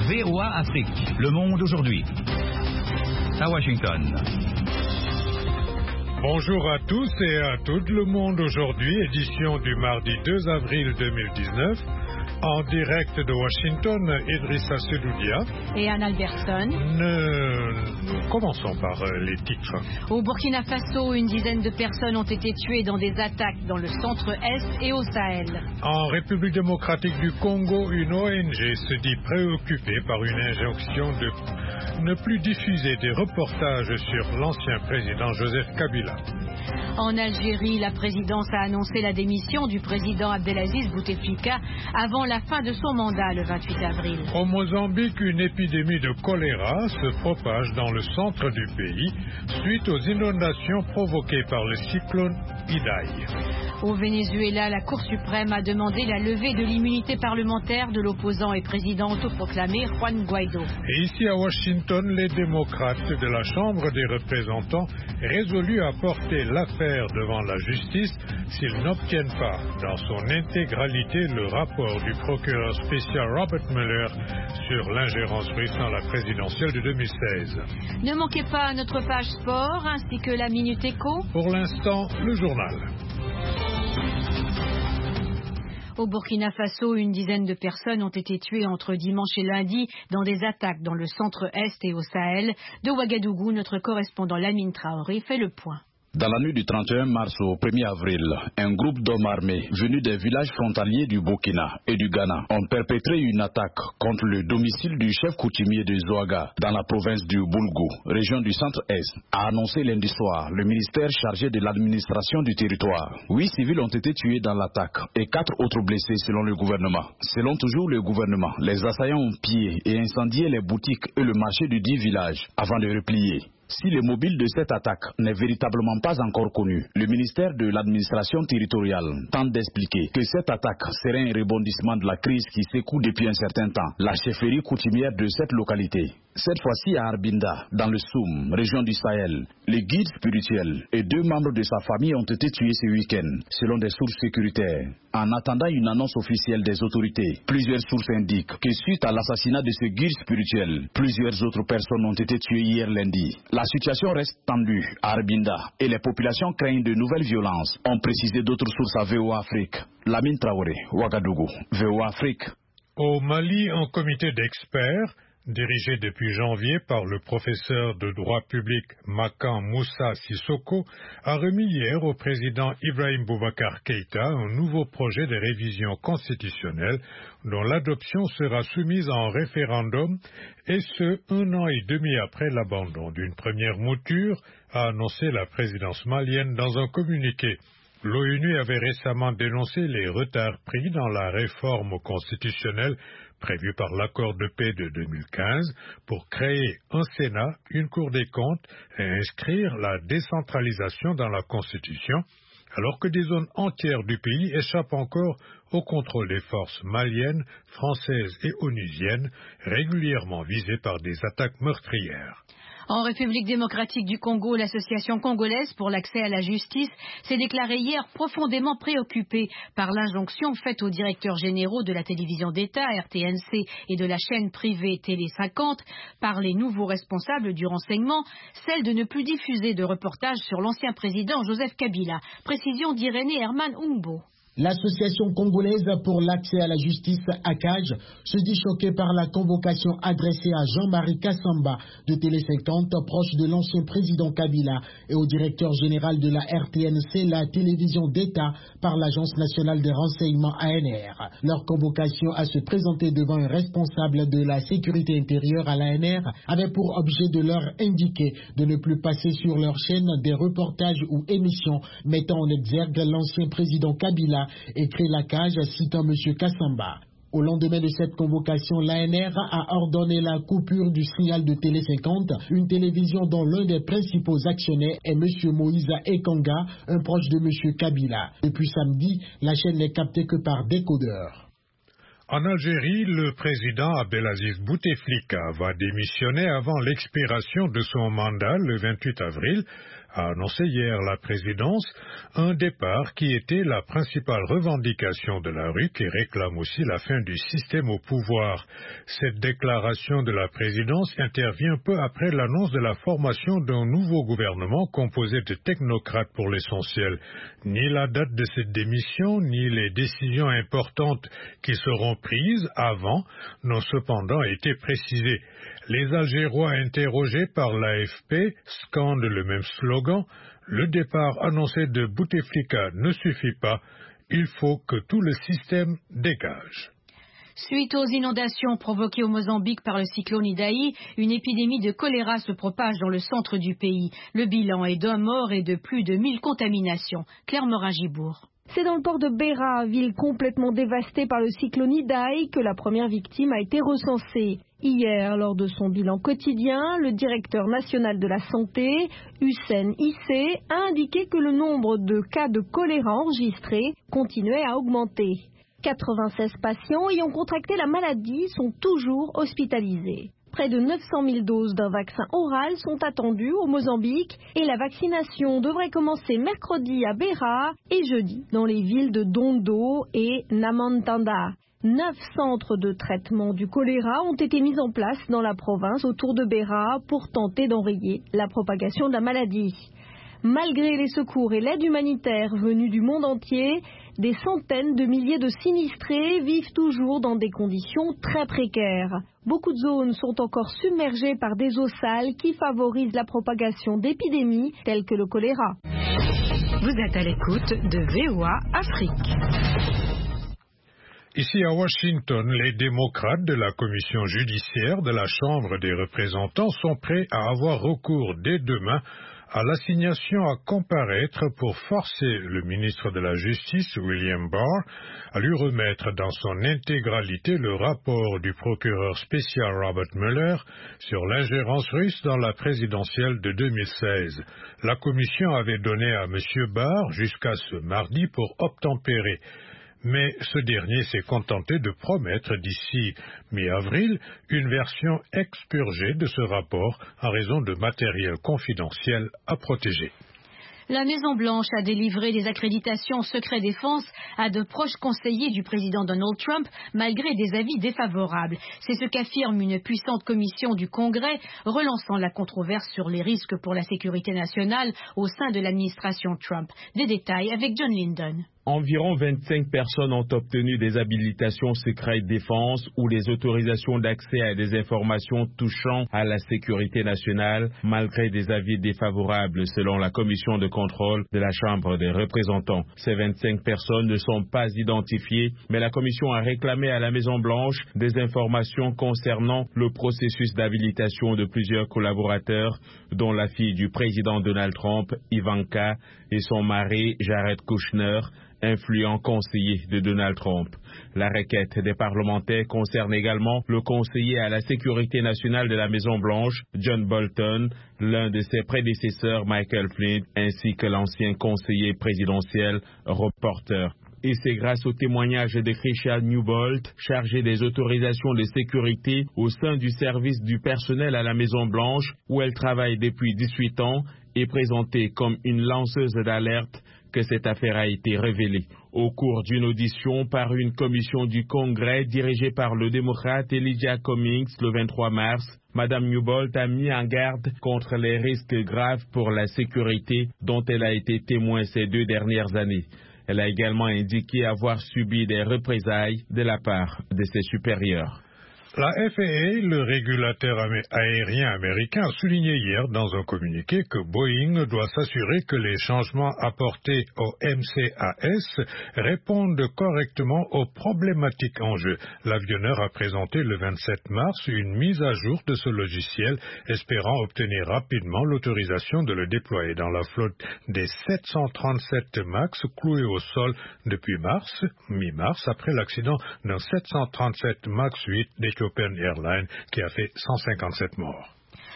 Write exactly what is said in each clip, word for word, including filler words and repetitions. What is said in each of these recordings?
V O A Afrique, Le Monde aujourd'hui. À Washington. Bonjour à tous et à toutes, Le Monde aujourd'hui, édition du mardi deux avril deux mille dix-neuf. En direct de Washington, Idrissa Sedoudia et Anne Albertson. Ne... Commençons par les titres. Au Burkina Faso, une dizaine de personnes ont été tuées dans des attaques dans le centre-est et au Sahel. En République démocratique du Congo, une O N G se dit préoccupée par une injonction de ne plus diffuser des reportages sur l'ancien président Joseph Kabila. En Algérie, la présidence a annoncé la démission du président Abdelaziz Bouteflika avant la fin de son mandat le vingt-huit avril. Au Mozambique, une épidémie de choléra se propage dans le centre du pays suite aux inondations provoquées par le cyclone Idai. Au Venezuela, la Cour suprême a demandé la levée de l'immunité parlementaire de l'opposant et président autoproclamé Juan Guaido. Et ici à Washington, les démocrates de la Chambre des représentants résolus à porter l'affaire devant la justice s'ils n'obtiennent pas dans son intégralité le rapport du procureur spécial Robert Mueller sur l'ingérence russe dans la présidentielle de deux mille seize. Ne manquez pas notre page sport ainsi que la Minute Éco. Pour l'instant, le journal. Au Burkina Faso, une dizaine de personnes ont été tuées entre dimanche et lundi dans des attaques dans le centre-est et au Sahel. De Ouagadougou, notre correspondant Lamine Traoré fait le point. Dans la nuit du trente et un mars au premier avril, un groupe d'hommes armés venus des villages frontaliers du Burkina et du Ghana ont perpétré une attaque contre le domicile du chef coutumier de Zouaga dans la province du Boulgou, région du centre-est, a annoncé lundi soir le ministère chargé de l'administration du territoire. Huit civils ont été tués dans l'attaque et quatre autres blessés selon le gouvernement. Selon toujours le gouvernement, les assaillants ont pillé et incendié les boutiques et le marché du dit village avant de replier. Si le mobile de cette attaque n'est véritablement pas encore connu, le ministère de l'administration territoriale tente d'expliquer que cette attaque serait un rebondissement de la crise qui secoue depuis un certain temps la chefferie coutumière de cette localité. Cette fois-ci à Arbinda, dans le Soum, région du Sahel, le guide spirituel et deux membres de sa famille ont été tués ce week-end, selon des sources sécuritaires. En attendant une annonce officielle des autorités, plusieurs sources indiquent que suite à l'assassinat de ce guide spirituel, plusieurs autres personnes ont été tuées hier lundi. La situation reste tendue à Arbinda et les populations craignent de nouvelles violences, ont précisé d'autres sources à V O A Afrique. Lamine Traoré, Ouagadougou, V O A Afrique. Au Mali, un comité d'experts dirigé depuis janvier par le professeur de droit public Makan Moussa Sissoko, a remis hier au président Ibrahim Boubacar Keïta un nouveau projet de révision constitutionnelle dont l'adoption sera soumise en référendum, et ce, un an et demi après l'abandon d'une première mouture, a annoncé la présidence malienne dans un communiqué. L'ONU avait récemment dénoncé les retards pris dans la réforme constitutionnelle prévue par l'accord de paix de deux mille quinze pour créer un Sénat, une Cour des comptes et inscrire la décentralisation dans la Constitution, alors que des zones entières du pays échappent encore au contrôle des forces maliennes, françaises et onusiennes, régulièrement visées par des attaques meurtrières. En République démocratique du Congo, l'association congolaise pour l'accès à la justice s'est déclarée hier profondément préoccupée par l'injonction faite aux directeurs généraux de la télévision d'État, R T N C, et de la chaîne privée Télé cinquante, par les nouveaux responsables du renseignement, celle de ne plus diffuser de reportages sur l'ancien président Joseph Kabila. Précision d'Irénée Herman Umbo. L'association congolaise pour l'accès à la justice, A C A J, se dit choquée par la convocation adressée à Jean-Marie Kassamba de Télé cinquante, proche de l'ancien président Kabila, et au directeur général de la R T N C, la télévision d'État, par l'Agence nationale de renseignement A N R. Leur convocation à se présenter devant un responsable de la sécurité intérieure à l'A N R avait pour objet de leur indiquer de ne plus passer sur leur chaîne des reportages ou émissions mettant en exergue l'ancien président Kabila, écrit la C A J citant M. Kassamba. Au lendemain de cette convocation, l'A N R a ordonné la coupure du signal de Télé cinquante, une télévision dont l'un des principaux actionnaires est M. Moïse Ekanga, un proche de M. Kabila. Depuis samedi, la chaîne n'est captée que par décodeur. En Algérie, le président Abdelaziz Bouteflika va démissionner avant l'expiration de son mandat le vingt-huit avril, a annoncé hier la présidence, un départ qui était la principale revendication de la rue qui réclame aussi la fin du système au pouvoir. Cette déclaration de la présidence intervient peu après l'annonce de la formation d'un nouveau gouvernement composé de technocrates pour l'essentiel. Ni la date de cette démission, ni les décisions importantes qui seront prises avant n'ont cependant été précisées. Les Algérois interrogés par l'A F P scandent le même slogan. Le départ annoncé de Bouteflika ne suffit pas. Il faut que tout le système dégage. Suite aux inondations provoquées au Mozambique par le cyclone Idai, une épidémie de choléra se propage dans le centre du pays. Le bilan est d'un mort et de plus de mille contaminations. Claire Morin-Gibourg. C'est dans le port de Beira, ville complètement dévastée par le cyclone Idai, que la première victime a été recensée. Hier, lors de son bilan quotidien, le directeur national de la santé, Hussein Issé, a indiqué que le nombre de cas de choléra enregistrés continuait à augmenter. quatre-vingt-seize patients ayant contracté la maladie sont toujours hospitalisés. Près de neuf cent mille doses d'un vaccin oral sont attendues au Mozambique et la vaccination devrait commencer mercredi à Beira et jeudi dans les villes de Dondo et Namantanda. Neuf centres de traitement du choléra ont été mis en place dans la province autour de Beira pour tenter d'enrayer la propagation de la maladie. Malgré les secours et l'aide humanitaire venus du monde entier, des centaines de milliers de sinistrés vivent toujours dans des conditions très précaires. Beaucoup de zones sont encore submergées par des eaux sales qui favorisent la propagation d'épidémies telles que le choléra. Vous êtes à l'écoute de V O A Afrique. Ici à Washington, les démocrates de la commission judiciaire de la Chambre des représentants sont prêts à avoir recours dès demain à l'assignation à comparaître pour forcer le ministre de la Justice, William Barr, à lui remettre dans son intégralité le rapport du procureur spécial Robert Mueller sur l'ingérence russe dans la présidentielle de deux mille seize. La commission avait donné à M. Barr jusqu'à ce mardi pour obtempérer. Mais ce dernier s'est contenté de promettre d'ici mi-avril une version expurgée de ce rapport en raison de matériel confidentiel à protéger. La Maison-Blanche a délivré des accréditations secret défense à de proches conseillers du président Donald Trump, malgré des avis défavorables. C'est ce qu'affirme une puissante commission du Congrès, relançant la controverse sur les risques pour la sécurité nationale au sein de l'administration Trump. Des détails avec John Linden. Environ vingt-cinq personnes ont obtenu des habilitations secrètes défense ou les autorisations d'accès à des informations touchant à la sécurité nationale, malgré des avis défavorables selon la commission de contrôle de la Chambre des représentants. Ces vingt-cinq personnes ne sont pas identifiées, mais la commission a réclamé à la Maison-Blanche des informations concernant le processus d'habilitation de plusieurs collaborateurs, dont la fille du président Donald Trump, Ivanka, et son mari, Jared Kushner, influent conseiller de Donald Trump. La requête des parlementaires concerne également le conseiller à la sécurité nationale de la Maison-Blanche, John Bolton, l'un de ses prédécesseurs, Michael Flynn, ainsi que l'ancien conseiller présidentiel, Rob Porter. Et c'est grâce au témoignage de Tricia Newbold, chargée des autorisations de sécurité au sein du service du personnel à la Maison-Blanche, où elle travaille depuis dix-huit ans, et présentée comme une lanceuse d'alerte, que cette affaire a été révélée. Au cours d'une audition par une commission du Congrès dirigée par le démocrate Elijah Cummings le vingt-trois mars, Mme Newbold a mis en garde contre les risques graves pour la sécurité dont elle a été témoin ces deux dernières années. Elle a également indiqué avoir subi des représailles de la part de ses supérieurs. La F A A, le régulateur aérien américain, a souligné hier dans un communiqué que Boeing doit s'assurer que les changements apportés au M C A S répondent correctement aux problématiques en jeu. L'avionneur a présenté le vingt-sept mars une mise à jour de ce logiciel, espérant obtenir rapidement l'autorisation de le déployer dans la flotte des sept cent trente-sept MAX cloués au sol depuis mars, mi-mars, après l'accident d'un sept cent trente-sept MAX huit d'Ethiopian Airlines qui a fait cent cinquante-sept morts.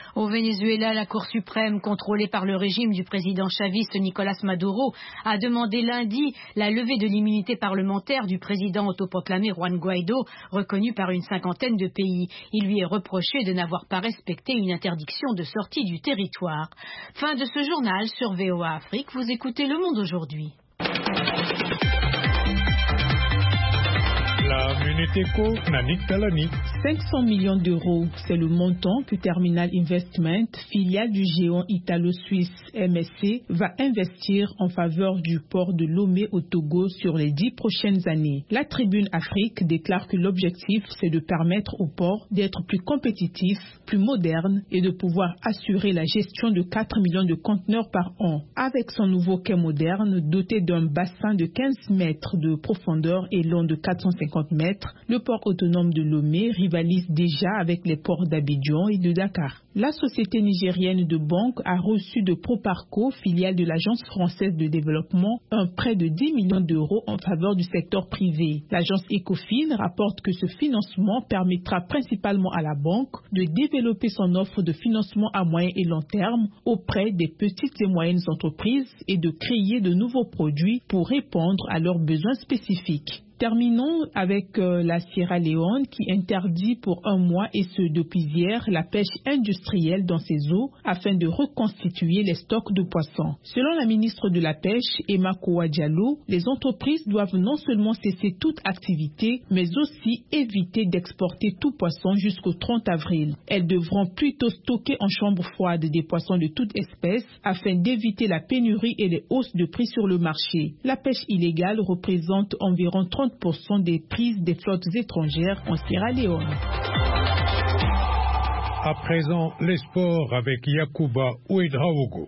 Au Venezuela, la Cour suprême, contrôlée par le régime du président chaviste Nicolás Maduro, a demandé lundi la levée de l'immunité parlementaire du président autoproclamé Juan Guaidó, reconnu par une cinquantaine de pays. Il lui est reproché de n'avoir pas respecté une interdiction de sortie du territoire. Fin de ce journal sur V O A Afrique. Vous écoutez Le Monde aujourd'hui. La Minute Éco, Nanik Talani. cinq cents millions d'euros, c'est le montant que Terminal Investment, filiale du géant italo-suisse M S C, va investir en faveur du port de Lomé au Togo sur les dix prochaines années. La Tribune Afrique déclare que l'objectif, c'est de permettre au port d'être plus compétitif, plus moderne et de pouvoir assurer la gestion de quatre millions de conteneurs par an. Avec son nouveau quai moderne, doté d'un bassin de quinze mètres de profondeur et long de quatre cent cinquante mètres, le port autonome de Lomé rivalise déjà avec les ports d'Abidjan et de Dakar. La société nigérienne de banque a reçu de Proparco, filiale de l'Agence française de développement, un prêt de dix millions d'euros en faveur du secteur privé. L'agence Ecofin rapporte que ce financement permettra principalement à la banque de développer son offre de financement à moyen et long terme auprès des petites et moyennes entreprises et de créer de nouveaux produits pour répondre à leurs besoins spécifiques. Terminons avec euh, la Sierra Leone qui interdit pour un mois, et ce depuis hier, la pêche industrielle dans ses eaux afin de reconstituer les stocks de poissons. Selon la ministre de la Pêche, Emma Kowa Diallo, les entreprises doivent non seulement cesser toute activité, mais aussi éviter d'exporter tout poisson jusqu'au trente avril. Elles devront plutôt stocker en chambre froide des poissons de toute espèce afin d'éviter la pénurie et les hausses de prix sur le marché. La pêche illégale représente environ trente pour cent des prises des flottes étrangères en Sierra Leone. À présent, les sports avec Yacouba Ouedraogo.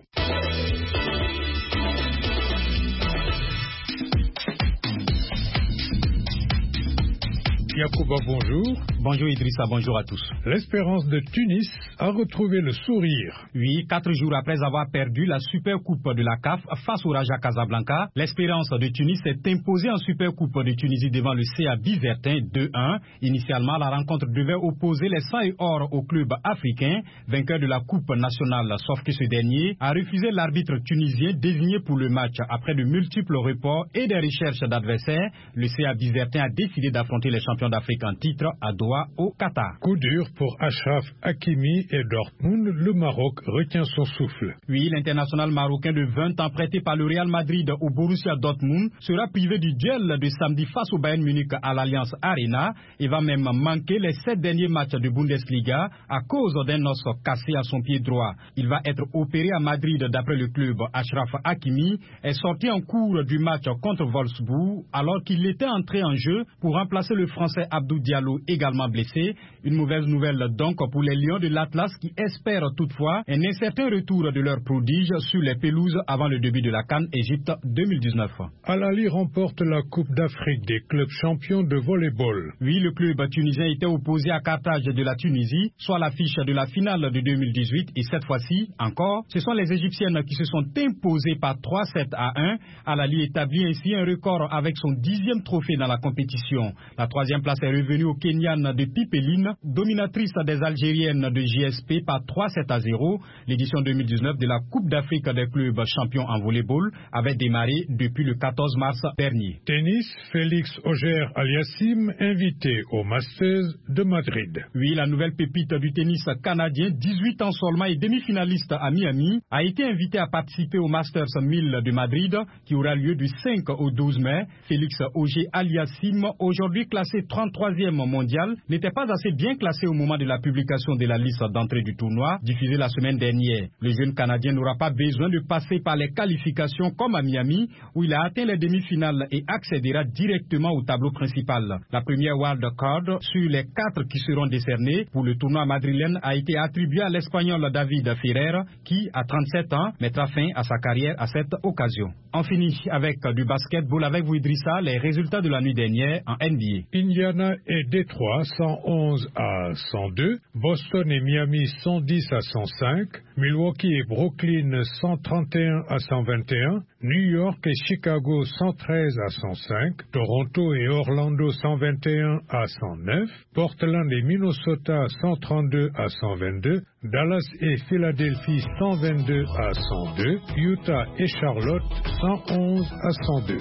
Yacouba, bonjour. Bonjour Idrissa, bonjour à tous. L'Espérance de Tunis a retrouvé le sourire. Oui, quatre jours après avoir perdu la Super Coupe de la C A F face au Raja Casablanca, l'Espérance de Tunis s'est imposée en Super Coupe de Tunisie devant le C A Bivertin deux un. Initialement, la rencontre devait opposer les sang et or au club africain, vainqueur de la Coupe nationale, sauf que ce dernier a refusé l'arbitre tunisien désigné pour le match. Après de multiples reports et des recherches d'adversaires, le C A Bivertin a décidé d'affronter les champions d'Afrique en titre à Doha au Qatar. Coup dur pour Achraf Hakimi et Dortmund, le Maroc retient son souffle. Oui, l'international marocain de vingt ans prêté par le Real Madrid au Borussia Dortmund sera privé du duel de samedi face au Bayern Munich à l'Allianz Arena et va même manquer les sept derniers matchs de Bundesliga à cause d'un os cassé à son pied droit. Il va être opéré à Madrid d'après le club. Achraf Hakimi est sorti en cours du match contre Wolfsburg alors qu'il était entré en jeu pour remplacer le Français Abdou Diallo, également blessé. Une mauvaise nouvelle donc pour les Lions de l'Atlas qui espèrent toutefois un incertain retour de leur prodige sur les pelouses avant le début de la CAN Égypte deux mille dix-neuf. Al Ahly remporte la Coupe d'Afrique des clubs champions de volleyball. Oui, le club tunisien était opposé à Carthage de la Tunisie, soit l'affiche de la finale de deux mille dix-huit, et cette fois-ci encore, ce sont les Égyptiennes qui se sont imposées par trois sept à un. Al Ahly établit ainsi un record avec son dixième trophée dans la compétition. La troisième place est revenue aux Kenyanes de Pipeline, dominatrice des Algériennes de J S P par trois sept à zéro. L'édition deux mille dix-neuf de la Coupe d'Afrique des clubs champions en volleyball avait démarré depuis le quatorze mars dernier. Tennis, Félix Auger-Aliassime, invité au Masters de Madrid. Oui, la nouvelle pépite du tennis canadien, dix-huit ans seulement et demi-finaliste à Miami, a été invité à participer au Masters mille de Madrid qui aura lieu du cinq au douze mai. Félix Auger-Aliassime, aujourd'hui classé trente-troisième mondial, n'était pas assez bien classé au moment de la publication de la liste d'entrée du tournoi, diffusée la semaine dernière. Le jeune Canadien n'aura pas besoin de passer par les qualifications comme à Miami, où il a atteint les demi-finales et accédera directement au tableau principal. La première wild card sur les quatre qui seront décernés pour le tournoi madrilène a été attribuée à l'Espagnol David Ferrer, qui, à trente-sept ans, mettra fin à sa carrière à cette occasion. On finit avec du basketball avec vous Idrissa, les résultats de la nuit dernière en N B A. Indiana et Détroit cent onze à cent deux, Boston et Miami cent dix à cent cinq, Milwaukee et Brooklyn cent trente et un à cent vingt et un, New York et Chicago cent treize à cent cinq, Toronto et Orlando cent vingt et un à cent neuf, Portland et Minnesota cent trente-deux à cent vingt-deux, Dallas et Philadelphie cent vingt-deux à cent deux, Utah et Charlotte cent onze à cent deux.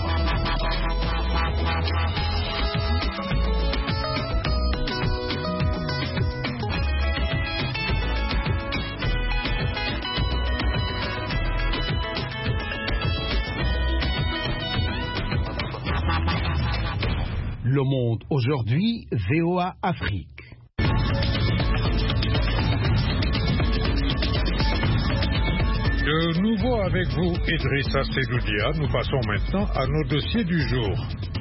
Le Monde aujourd'hui, V O A Afrique. De nouveau avec vous, Idrissa Sedoudia. Nous passons maintenant à nos dossiers du jour.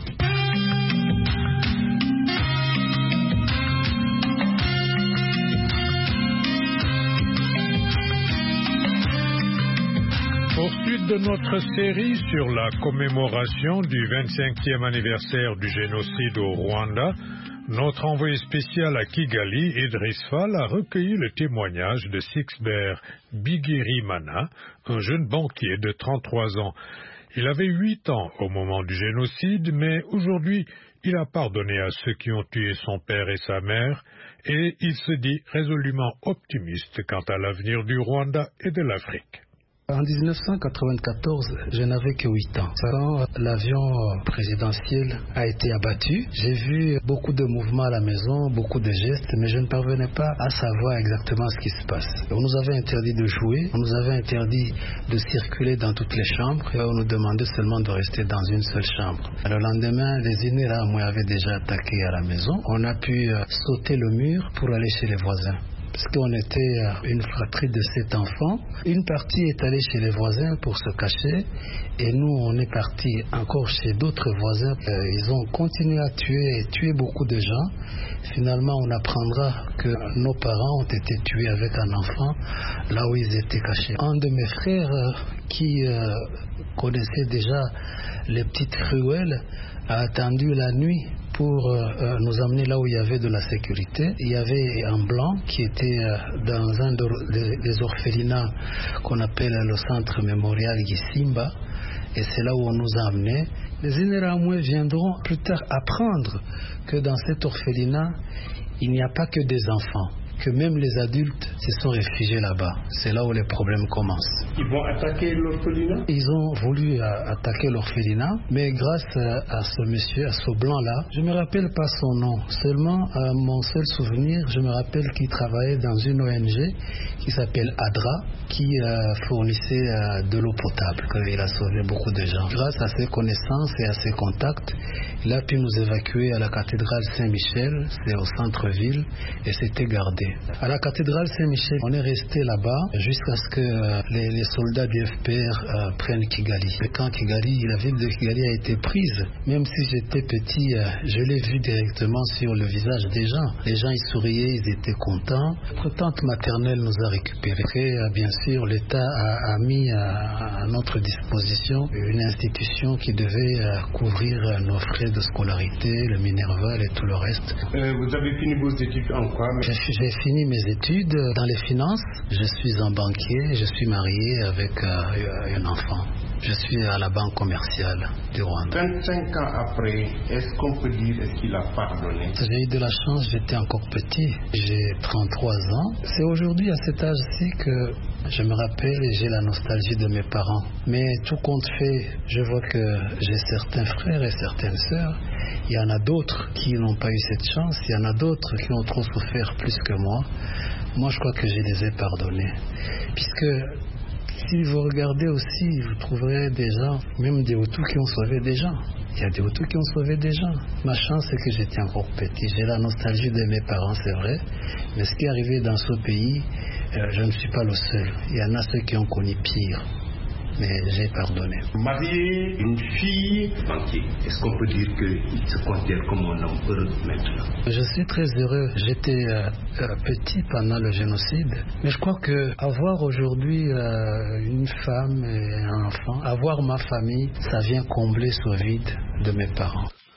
Poursuite de notre série sur la commémoration du vingt-cinquième anniversaire du génocide au Rwanda, notre envoyé spécial à Kigali, Idriss Fall, a recueilli le témoignage de Sixbert Bigirimana, un jeune banquier de trente-trois ans. Il avait huit ans au moment du génocide, mais aujourd'hui, il a pardonné à ceux qui ont tué son père et sa mère, et il se dit résolument optimiste quant à l'avenir du Rwanda et de l'Afrique. En dix-neuf cent quatre-vingt-quatorze, je n'avais que huit ans. Quand l'avion présidentiel a été abattu, j'ai vu beaucoup de mouvements à la maison, beaucoup de gestes, mais je ne parvenais pas à savoir exactement ce qui se passe. On nous avait interdit de jouer, on nous avait interdit de circuler dans toutes les chambres, et on nous demandait seulement de rester dans une seule chambre. Le lendemain, les Interahamwe avaient déjà attaqué à la maison. On a pu sauter le mur pour aller chez les voisins. Parce qu'on était une fratrie de sept enfants. Une partie est allée chez les voisins pour se cacher et nous on est partis encore chez d'autres voisins. Ils ont continué à tuer et tuer beaucoup de gens. Finalement on apprendra que nos parents ont été tués avec un enfant là où ils étaient cachés. Un de mes frères qui euh, connaissait déjà les petites ruelles a attendu la nuit pour euh, nous amener là où il y avait de la sécurité. Il y avait un blanc qui était euh, dans un de, des orphelinats qu'on appelle le centre mémorial Gisimba, et c'est là où on nous a amenés. Les Interahamwe viendront plus tard apprendre que dans cet orphelinat, il n'y a pas que des enfants, que même les adultes se sont réfugiés là-bas. C'est là où les problèmes commencent. Ils vont attaquer l'orphelinat? Ils ont voulu euh, attaquer l'orphelinat, mais grâce euh, à ce monsieur, à ce blanc-là, je ne me rappelle pas son nom. Seulement, euh, mon seul souvenir, je me rappelle qu'il travaillait dans une O N G qui s'appelle ADRA, qui euh, fournissait euh, de l'eau potable. Il a sauvé beaucoup de gens. Grâce à ses connaissances et à ses contacts, il a pu nous évacuer à la cathédrale Saint-Michel, c'est au centre-ville, et c'était gardé. À la cathédrale Saint-Michel, on est resté là-bas jusqu'à ce que euh, les, les soldats du F P R euh, prennent Kigali. Et quand Kigali, la ville de Kigali a été prise, même si j'étais petit, euh, je l'ai vu directement sur le visage des gens. Les gens, ils souriaient, ils étaient contents. Notre tante maternelle nous a récupérés. Et, euh, bien sûr, l'État a, a mis à, à notre disposition une institution qui devait euh, couvrir euh, nos frais de scolarité, le Minerval et tout le reste. Euh, vous avez fini vos études en quoi? J'ai fini mes études dans les finances. Je suis un banquier, je suis marié avec euh, un enfant. Je suis à la banque commerciale du Rwanda. vingt-cinq ans après, est-ce qu'on peut dire qu'il a pardonné? J'ai eu de la chance, j'étais encore petit. J'ai trente-trois ans. C'est aujourd'hui à cet âge-ci que je me rappelle et j'ai la nostalgie de mes parents. Mais tout compte fait, je vois que j'ai certains frères et certaines sœurs. Il y en a d'autres qui n'ont pas eu cette chance. Il y en a d'autres qui ont trop souffert plus que moi. Moi, je crois que je les ai pardonnés. Puisque si vous regardez aussi, vous trouverez des gens, même des Hutus qui ont sauvé des gens. Il y a des Hutus qui ont sauvé des gens. Ma chance, c'est que j'étais encore petit. J'ai la nostalgie de mes parents, c'est vrai. Mais ce qui est arrivé dans ce pays, euh, je ne suis pas le seul. Il y en a ceux qui ont connu pire. Mais j'ai pardonné. Marié, une fille, banquier. Est-ce qu'on peut dire qu'il se considère comme un homme heureux maintenant? Je suis très heureux. J'étais euh, euh, petit pendant le génocide. Mais je crois que avoir aujourd'hui euh, une femme et un enfant, avoir ma famille, ça vient combler ce vide de mes parents.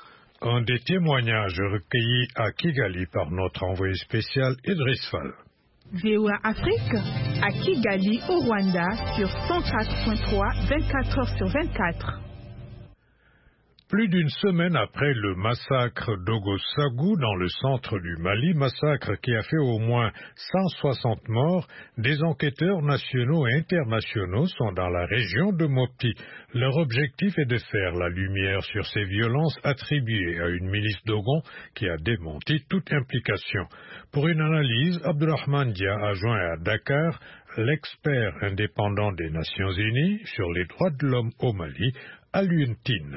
Un des témoignages recueillis à Kigali par notre envoyé spécial Idriss Fall. V O A Afrique à Kigali au Rwanda sur cent quatre point trois, vingt-quatre heures sur vingt-quatre. Plus d'une semaine après le massacre d'Ogossagou dans le centre du Mali, massacre qui a fait au moins cent soixante morts, des enquêteurs nationaux et internationaux sont dans la région de Mopti. Leur objectif est de faire la lumière sur ces violences attribuées à une milice Dogon qui a démenti toute implication. Pour une analyse, Abdurrahman Dia a joint à Dakar l'expert indépendant des Nations Unies sur les droits de l'homme au Mali, Alioune Tine.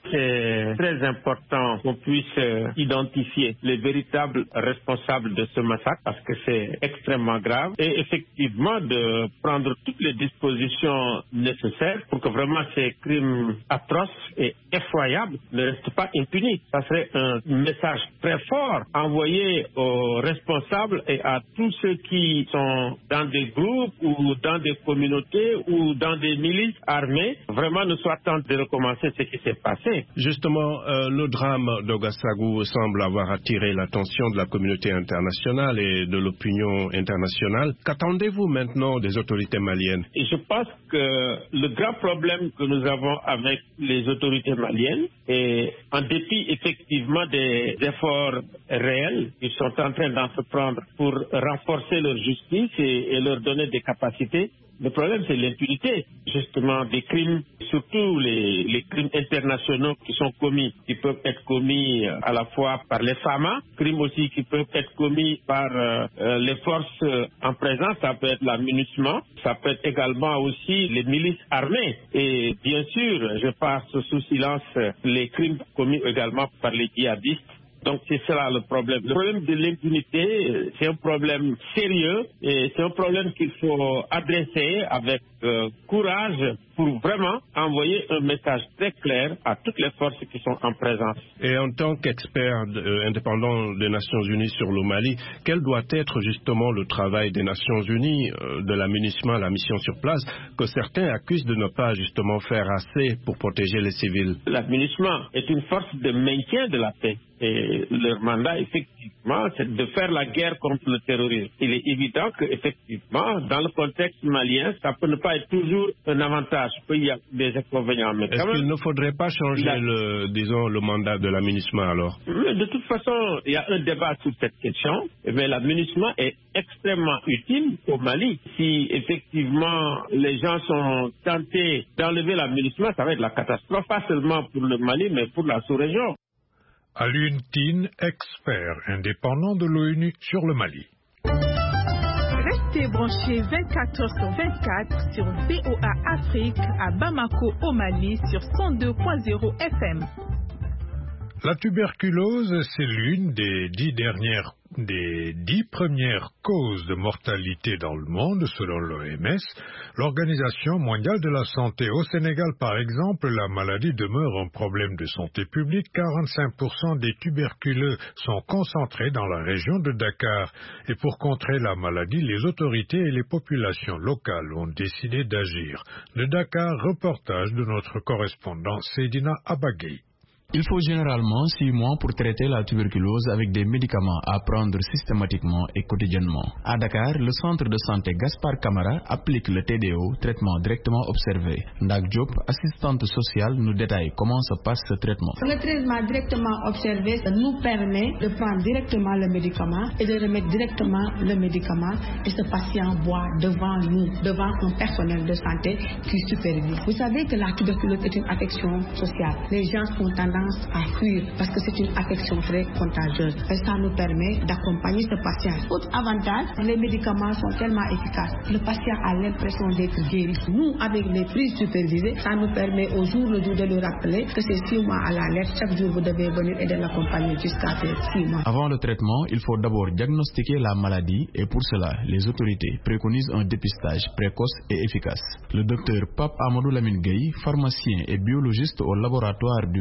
C'est très important qu'on puisse identifier les véritables responsables de ce massacre parce que c'est extrêmement grave et effectivement de prendre toutes les dispositions nécessaires pour que vraiment ces crimes atroces et effroyables ne restent pas impunis. Ça serait un message très fort envoyé aux responsables et à tous ceux qui sont dans des groupes ou dans des communautés ou dans des milices armées, vraiment ne soient tentés de recommencer ce qui s'est passé. Justement, euh, le drame d'Ogossagou semble avoir attiré l'attention de la communauté internationale et de l'opinion internationale. Qu'attendez-vous maintenant des autorités maliennes? Et je pense que le grand problème que nous avons avec les autorités maliennes, et en dépit effectivement des efforts réels qu'ils sont en train d'entreprendre pour renforcer leur justice et, et leur donner des capacités, le problème, c'est l'impunité, justement, des crimes, surtout les, les crimes internationaux qui sont commis, qui peuvent être commis à la fois par les F A M A, crimes aussi qui peuvent être commis par euh, les forces en présence, ça peut être la MINUSMA, ça peut être également aussi les milices armées. Et bien sûr, je passe sous silence les crimes commis également par les djihadistes. Donc c'est cela le problème. Le problème de l'impunité, c'est un problème sérieux et c'est un problème qu'il faut adresser avec euh, courage pour vraiment envoyer un message très clair à toutes les forces qui sont en présence. Et en tant qu'expert euh, indépendant des Nations Unies sur le Mali, quel doit être justement le travail des Nations Unies, euh, de la MINUSMA, la mission sur place, que certains accusent de ne pas justement faire assez pour protéger les civils? La MINUSMA est une force de maintien de la paix. Et leur mandat, effectivement, c'est de faire la guerre contre le terrorisme. Il est évident qu'effectivement, dans le contexte malien, ça peut ne pas être toujours un avantage. Il y a des inconvénients. Mais est-ce qu'il ne faudrait pas changer, la... le, disons, le mandat de la MINUSMA alors? De toute façon, il y a un débat sur cette question. Mais la MINUSMA est extrêmement utile au Mali. Si effectivement les gens sont tentés d'enlever la MINUSMA, ça va être la catastrophe, pas seulement pour le Mali, mais pour la sous-région. Alioune Tine, expert indépendant de l'ONU sur le Mali. Restez branchés vingt-quatre heures sur vingt-quatre sur V O A Afrique à Bamako au Mali sur cent deux point zéro F M. La tuberculose, c'est l'une des dix dernières, des dix premières causes de mortalité dans le monde, selon l'O M S, l'Organisation mondiale de la santé. Au Sénégal, par exemple, la maladie demeure un problème de santé publique. quarante-cinq pour cent des tuberculeux sont concentrés dans la région de Dakar. Et pour contrer la maladie, les autorités et les populations locales ont décidé d'agir. De Dakar, reportage de notre correspondant Seydina Abagay. Il faut généralement six mois pour traiter la tuberculose avec des médicaments à prendre systématiquement et quotidiennement. À Dakar, le centre de santé Gaspard Camara applique le T D O, traitement directement observé. Ndak Diop, assistante sociale, nous détaille comment se passe ce traitement. Le traitement directement observé nous permet de prendre directement le médicament et de remettre directement le médicament et ce patient boit devant nous, devant un personnel de santé qui supervise. Vous savez que la tuberculose est une affection sociale. Les gens sont tendance à fuir parce que c'est une affection très contagieuse. Et ça nous permet d'accompagner ce patient. Autre avantage, les médicaments sont tellement efficaces. Le patient a l'impression d'être guéri. Nous, avec les prises supervisées, ça nous permet au jour le jour de lui rappeler que c'est six mois à la lettre. Chaque jour, vous devez venir et de l'accompagner jusqu'à six mois. Avant le traitement, il faut d'abord diagnostiquer la maladie et pour cela, les autorités préconisent un dépistage précoce et efficace. Le docteur Pape Amadou Lamine Gueye, pharmacien et biologiste au laboratoire du programme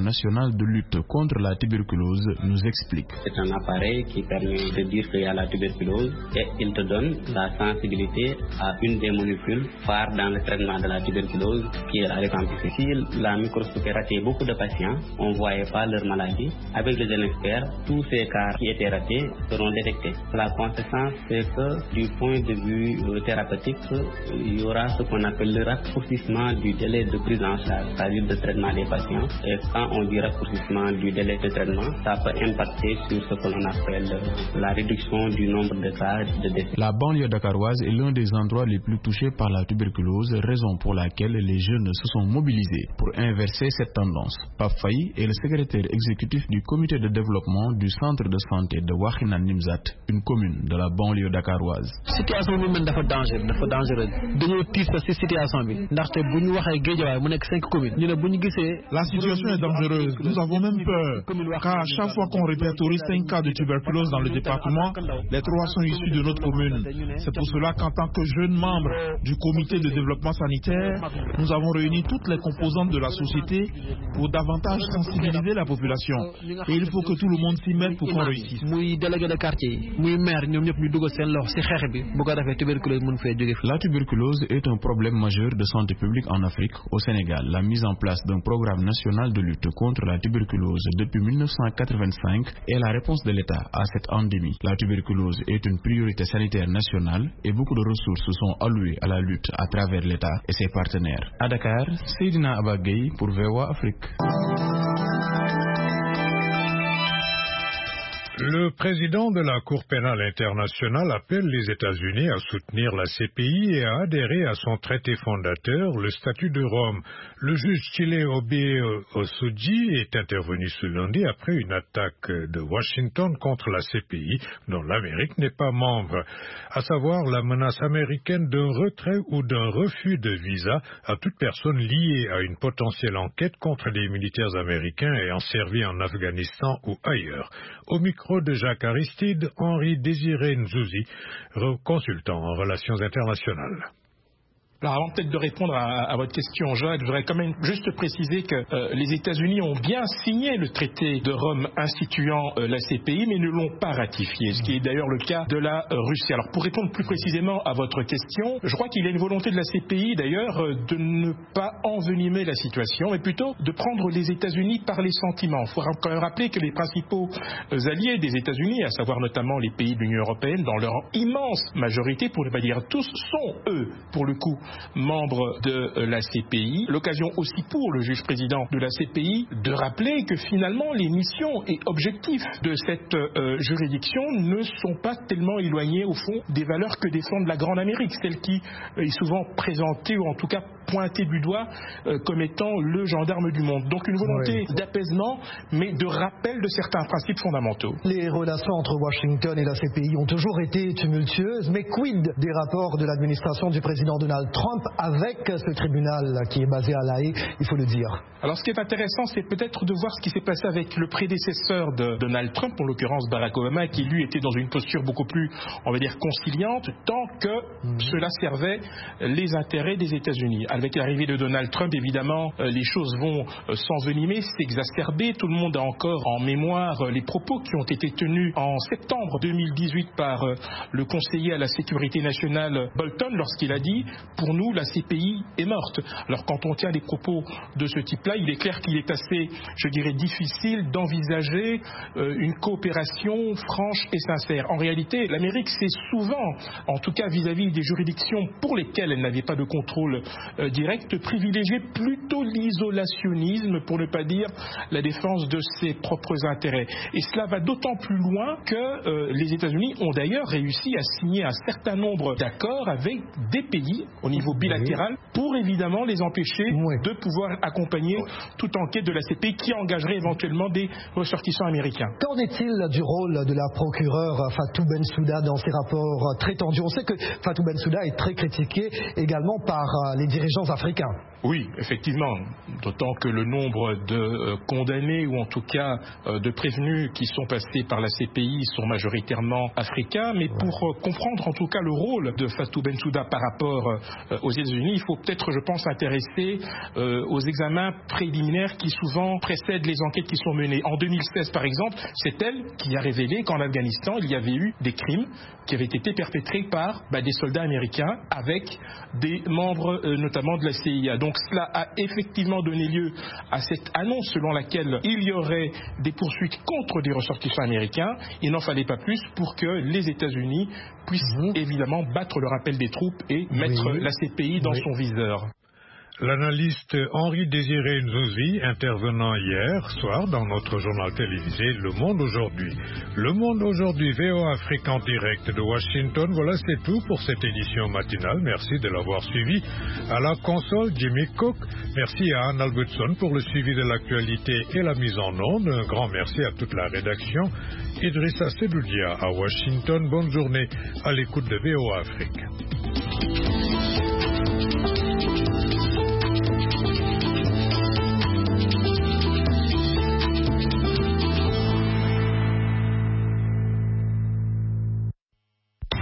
national de lutte contre la tuberculose, nous explique. C'est un appareil qui permet de dire qu'il y a la tuberculose et il te donne la sensibilité à une des molécules phares dans le traitement de la tuberculose, qui est la rifampicine. Si la microscopie ratait beaucoup de patients, on ne voyait pas leur maladie. Avec le jeune expert, tous ces cas qui étaient ratés seront détectés. La conséquence, c'est que du point de vue thérapeutique, il y aura ce qu'on appelle le raccourcissement du délai de prise en charge, c'est-à-dire de traitement des patients. Et quand on dit raccourcissement du délai de traitement, ça peut impacter sur ce que l'on appelle la réduction du nombre de cas de décès. La banlieue dakaroise est l'un des endroits les plus touchés par la tuberculose, raison pour laquelle les jeunes se sont mobilisés pour inverser cette tendance. Pape Faye est le secrétaire exécutif du comité de développement du centre de santé de Wakhinane Nimzat, une commune de la banlieue dakaroise. Situation bi man dafa danger dafa dangereux dañoo tiit sa ci situation bi ndaxte bu ñu waxee Guédiawaye mu nekk cinq communes ñu ne bu ñu gisee. La situation est dangereuse. Nous avons même peur car à chaque fois qu'on répertorie cinq cas de tuberculose dans le département, les trois sont issus de notre commune. C'est pour cela qu'en tant que jeunes membres du comité de développement sanitaire, nous avons réuni toutes les composantes de la société pour davantage sensibiliser la population. Et il faut que tout le monde s'y mette pour qu'on réussisse. Muy délégué de quartier, muy maire, ñoom ñëpp ñu dugal seen loxo ci xeex bi bu ko defee tuberculose mën fee jóge. La tuberculose est un problème majeur de santé publique en Afrique. Au Sénégal, la mise en place d'un programme national de lutte contre la tuberculose depuis mille neuf cent quatre-vingt-cinq est la réponse de l'État à cette endémie. La tuberculose est une priorité sanitaire nationale et beaucoup de ressources sont allouées à la lutte à travers l'État et ses partenaires. À Dakar, Seydina Abagay pour V O A Afrique. Le président de la Cour pénale internationale appelle les États-Unis à soutenir la C P I et à adhérer à son traité fondateur, le statut de Rome. Le juge Chile Obi Osuji est intervenu ce lundi après une attaque de Washington contre la C P I, dont l'Amérique n'est pas membre, à savoir la menace américaine d'un retrait ou d'un refus de visa à toute personne liée à une potentielle enquête contre des militaires américains ayant servi en Afghanistan ou ailleurs. Au micro de Jacques Aristide, Henri Désiré Nzouzi, consultant en relations internationales. Alors avant peut-être de répondre à, à votre question, Jacques, je voudrais quand même juste préciser que euh, les États-Unis ont bien signé le traité de Rome instituant euh, la C P I, mais ne l'ont pas ratifié, ce qui est d'ailleurs le cas de la euh, Russie. Alors pour répondre plus précisément à votre question, je crois qu'il y a une volonté de la C P I d'ailleurs euh, de ne pas envenimer la situation, mais plutôt de prendre les États-Unis par les sentiments. Il faut quand même rappeler que les principaux euh, alliés des États-Unis, à savoir notamment les pays de l'Union européenne, dans leur immense majorité, pour ne pas dire tous, sont eux, pour le coup, membres de la C P I. L'occasion aussi pour le juge président de la C P I de rappeler que finalement les missions et objectifs de cette euh, juridiction ne sont pas tellement éloignés au fond des valeurs que défend la Grande Amérique, celle qui est souvent présentée ou en tout cas pointée du doigt euh, comme étant le gendarme du monde. Donc une volonté oui. d'apaisement mais de rappel de certains principes fondamentaux. Les relations entre Washington et la C P I ont toujours été tumultueuses, mais quid des rapports de l'administration du président Donald Trump avec ce tribunal qui est basé à La Haye, il faut le dire. Alors ce qui est intéressant, c'est peut-être de voir ce qui s'est passé avec le prédécesseur de Donald Trump, en l'occurrence Barack Obama, qui lui était dans une posture beaucoup plus, on va dire, conciliante, tant que mmh. cela servait les intérêts des États-Unis. Avec l'arrivée de Donald Trump, évidemment, les choses vont s'envenimer, s'exacerber. Tout le monde a encore en mémoire les propos qui ont été tenus en septembre deux mille dix-huit par le conseiller à la sécurité nationale Bolton, lorsqu'il a dit « Pour nous, la C P I est morte ». Alors quand on tient des propos de ce type-là, il est clair qu'il est assez, je dirais, difficile d'envisager euh, une coopération franche et sincère. En réalité, l'Amérique s'est souvent, en tout cas vis-à-vis des juridictions pour lesquelles elle n'avait pas de contrôle euh, direct, privilégié plutôt l'isolationnisme, pour ne pas dire la défense de ses propres intérêts. Et cela va d'autant plus loin que euh, les États-Unis ont d'ailleurs réussi à signer un certain nombre d'accords avec des pays au niveau bilatéral pour évidemment les empêcher oui. de pouvoir accompagner oui. toute enquête de la C P I qui engagerait éventuellement des ressortissants américains. Qu'en est-il du rôle de la procureure Fatou Bensouda dans ces rapports très tendus? On sait que Fatou Bensouda est très critiquée également par les dirigeants africains. Oui, effectivement, d'autant que le nombre de euh, condamnés ou en tout cas euh, de prévenus qui sont passés par la C P I sont majoritairement africains, mais pour euh, comprendre en tout cas le rôle de Fatou Bensouda par rapport euh, aux États-Unis, il faut peut-être, je pense, s'intéresser euh, aux examens préliminaires qui souvent précèdent les enquêtes qui sont menées. En deux mille seize, par exemple, c'est elle qui a révélé qu'en Afghanistan, il y avait eu des crimes qui avaient été perpétrés par bah, des soldats américains avec des membres euh, notamment de la C I A. Donc cela a effectivement donné lieu à cette annonce selon laquelle il y aurait des poursuites contre des ressortissants américains. Il n'en fallait pas plus pour que les États-Unis puissent mmh. évidemment battre le rappel des troupes et mettre oui. la C P I dans oui. son viseur. L'analyste Henri-Désiré Nzouzi, intervenant hier soir dans notre journal télévisé Le Monde Aujourd'hui. Le Monde Aujourd'hui, V O A Afrique en direct de Washington. Voilà, c'est tout pour cette édition matinale. Merci de l'avoir suivi. À la console, Jimmy Cook. Merci à Anne Albertson pour le suivi de l'actualité et la mise en onde. Un grand merci à toute la rédaction. Idrissa Sedoudia à Washington. Bonne journée à l'écoute de V O A Afrique.